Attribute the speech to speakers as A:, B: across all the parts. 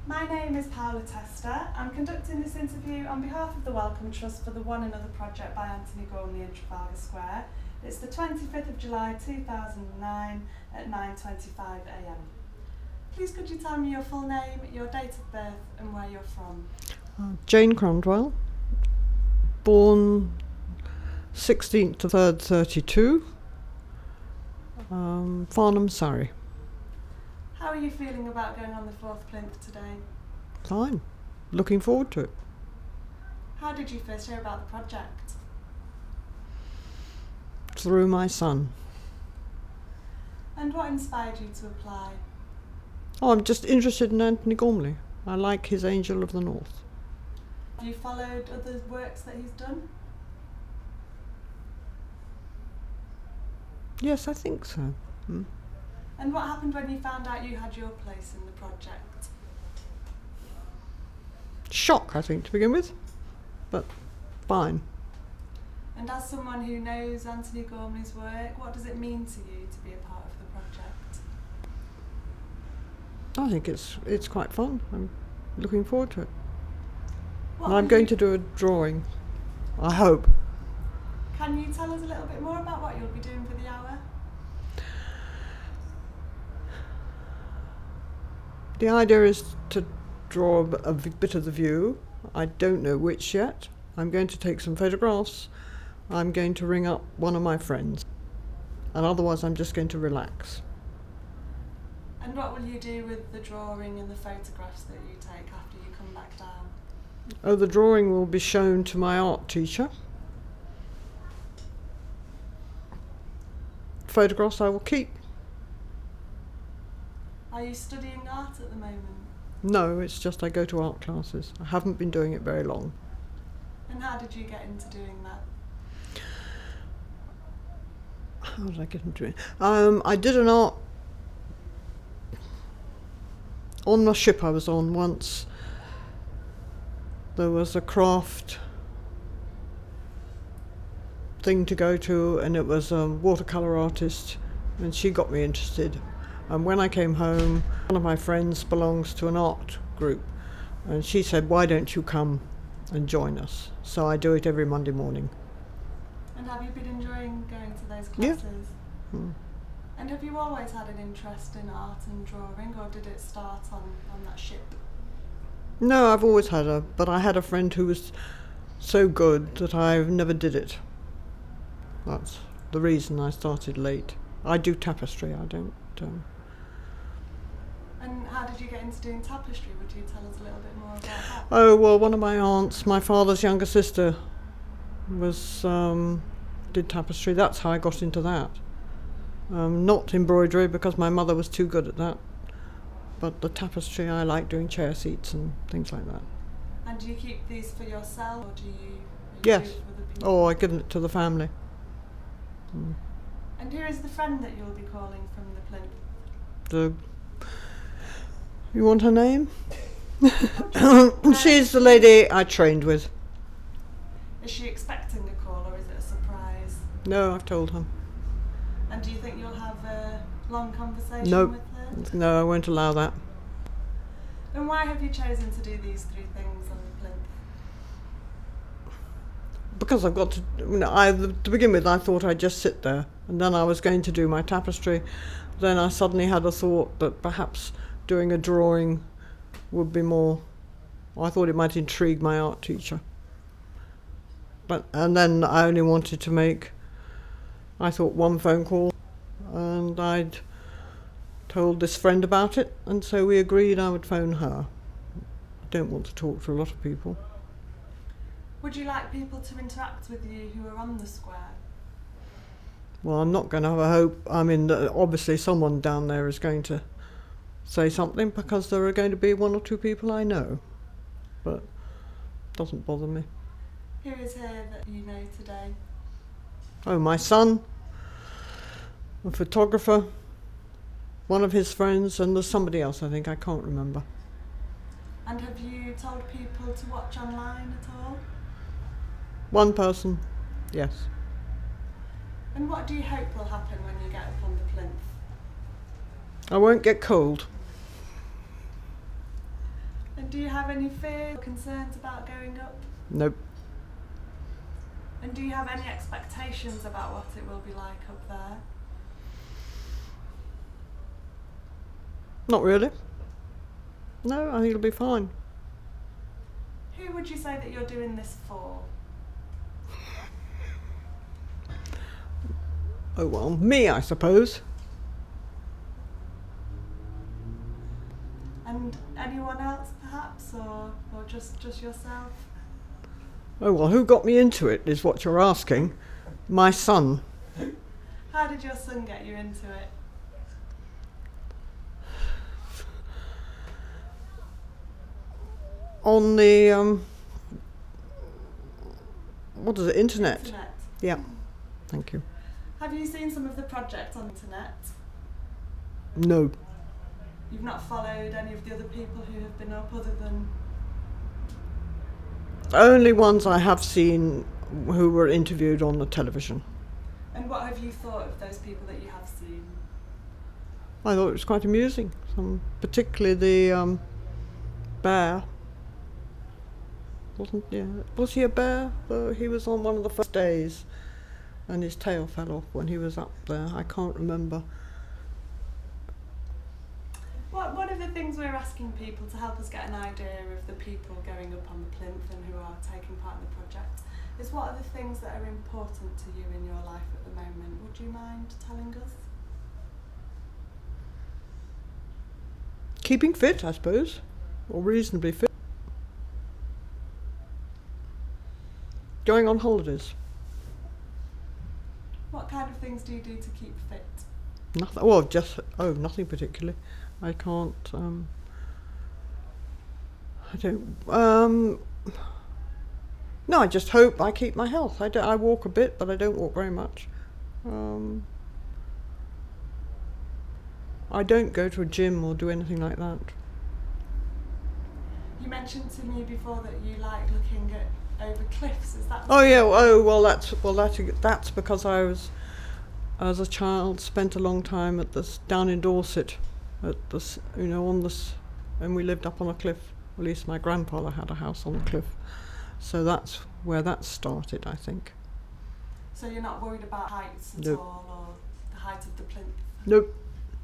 A: My name is Paula Tester. I'm conducting this interview on behalf of the Wellcome Trust for the One Another project by Anthony Gormley in Trafalgar Square. It's the 25th of July 2009 at 9:25 am. Please could you tell me your full name, your date of birth and where you're from?
B: Jane Crondwell, born 16th to 3rd 32, Farnham, Surrey.
A: How are you feeling about going on the 4th plinth today?
B: Fine, looking forward to it.
A: How did you first hear about the project?
B: Through my son.
A: And what inspired you to apply?
B: I'm just interested in Anthony Gormley. I like his Angel of the North.
A: Have you followed other works that he's done?
B: Yes, I think so.
A: And what happened when you found out you had your place in the project?
B: Shock, I think, to begin with, but fine.
A: And as someone who knows Anthony Gormley's work, what does it mean to you to be a part of the project?
B: I think it's quite fun. I'm looking forward to it.
A: What
B: And I'm
A: will
B: going
A: you-
B: to do a drawing, I hope.
A: Can you tell us a little bit more about what you'll be doing for the hour?
B: The idea is to draw a bit of the view. I don't know which yet. I'm going to take some photographs. I'm going to ring up one of my friends. And otherwise I'm just going to relax.
A: And what will you do with the drawing and the photographs that you take after you come back down?
B: Oh, the drawing will be shown to my art teacher. Photographs I will keep.
A: Are you studying art at the moment?
B: No, it's just I go to art classes. I haven't been doing it very long.
A: And how did you get into doing that?
B: How did I get into it? I did an art on the ship I was on once. There was a craft thing to go to, and it was a watercolour artist, and she got me interested. And when I came home, one of my friends belongs to an art group, and she said, why don't you come and join us? So I do it every Monday morning.
A: And have you been enjoying going to those
B: Yeah.
A: classes? And have you always had an interest in art and drawing, or did it start on that ship?
B: No, I've always had but I had a friend who was so good that I never did it. That's the reason I started late. I do tapestry, I don't...
A: And how did you get into doing tapestry? Would you tell us a little bit more about that?
B: Oh, well, one of my aunts, my father's younger sister, was did tapestry. That's how I got into that. Not embroidery, because my mother was too good at that. But the tapestry, I like doing chair seats and things like that.
A: And do you keep these for yourself, or do you
B: Yes.
A: do it for other people?
B: Oh, I give it to the family.
A: And who is the friend that you'll be calling from the plinth?
B: You want her name? She's the lady I trained with.
A: Is she expecting a call, or is it a surprise?
B: No, I've told her.
A: And do you think you'll have a long conversation
B: No.
A: with her?
B: No, I won't allow that.
A: And why have you chosen to do these 3 things on the plinth?
B: Because I've got to... to begin with, I thought I'd just sit there, and then I was going to do my tapestry. Then I suddenly had a thought that perhaps doing a drawing would be more... I thought it might intrigue my art teacher. And then I only wanted to make, I thought, one phone call, and I'd told this friend about it, and so we agreed I would phone her. I don't want to talk to a lot of people.
A: Would you like people to interact with you who are on the square?
B: Well, I'm not going to have a hope. I mean, obviously someone down there is going to say something, because there are going to be 1 or 2 people I know. But it doesn't bother me.
A: Who is here that you know today?
B: Oh, my son, a photographer, one of his friends, and there's somebody else, I think. I can't remember.
A: And have you told people to watch online at all?
B: One person, yes.
A: And what do you hope will happen when you get up on the plinth?
B: I won't get cold.
A: And do you have any fears or concerns about going up?
B: Nope.
A: And do you have any expectations about what it will be like up there?
B: Not really. No, I think it'll be fine.
A: Who would you say that you're doing this for?
B: Oh well, me, I suppose.
A: And anyone else perhaps, or just yourself?
B: Oh well, who got me into it is what you're asking. My son.
A: How did your son get you into it?
B: On the, what is it, internet?
A: Internet.
B: Yeah, thank you.
A: Have you seen some of the projects on the internet?
B: No.
A: You've not followed any of the other people who have been up other than...
B: Only ones I have seen who were interviewed on the television.
A: And what have you thought of those people that you have seen?
B: I thought it was quite amusing. Particularly the bear. Was he a bear? He was on one of the first days and his tail fell off when he was up there. I can't remember.
A: One of the things we're asking people to help us get an idea of the people going up on the plinth and who are taking part in the project is what are the things that are important to you in your life at the moment? Would you mind telling us?
B: Keeping fit, I suppose, or reasonably fit. Going on holidays.
A: What kind of things do you do to keep fit?
B: Nothing. Well, nothing particularly. I can't. I don't. No, I just hope I keep my health. I walk a bit, but I don't walk very much. I don't go to a gym or do anything like that.
A: You mentioned to me before that you like looking at over cliffs. Is that?
B: Oh yeah. That's because I was, as a child, spent a long time down in Dorset, and we lived up on a cliff. At least my grandfather had a house on the cliff, so that's where that started, I think.
A: So you're not worried about heights at
B: Nope.
A: all, or the height of the plinth?
B: Nope.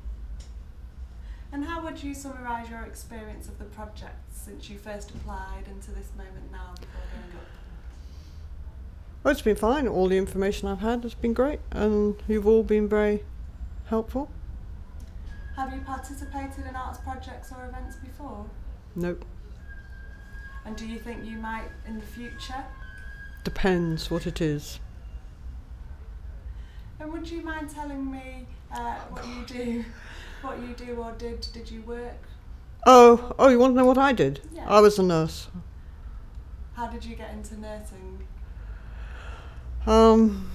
A: And how would you summarise your experience of the project since you first applied and to this moment now before going up?
B: Well, it's been fine. All the information I've had has been great, and you've all been very helpful.
A: Have you participated in arts projects or events before?
B: Nope.
A: And do you think you might in the future?
B: Depends what it is.
A: And would you mind telling me what you do? What you do or did you work?
B: Oh, you want to know what I did?
A: Yeah.
B: I was a nurse.
A: How did you get into nursing?
B: How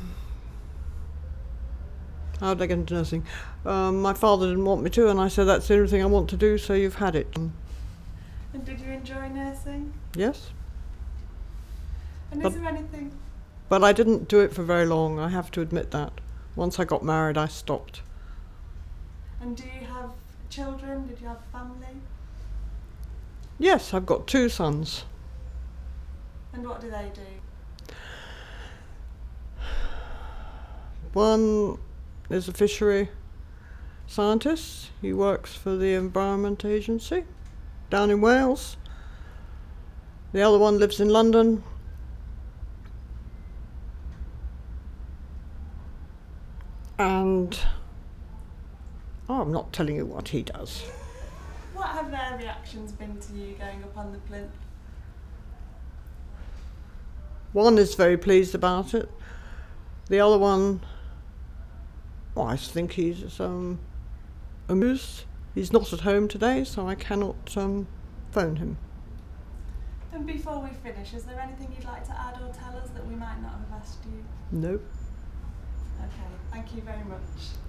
B: did I get into nursing? My father didn't want me to, and I said, that's the only thing I want to do, so you've had it.
A: And did you enjoy nursing?
B: Yes,
A: And
B: But-
A: is there anything...
B: but I didn't do it for very long, I have to admit that. Once I got married, I stopped.
A: And do you have children? Did you have family?
B: Yes, I've got 2 sons.
A: And what do they do?
B: One is a fishery scientist. He works for the Environment Agency down in Wales. The other one lives in London. And I'm not telling you what he does.
A: What have their reactions been to you going up on the plinth?
B: One is very pleased about it. The other one, well, I think he's amused. He's not at home today, so I cannot phone him.
A: And before we finish, is there anything you'd like to add or tell us that we might not have asked you?
B: Nope.
A: Okay, thank you very much.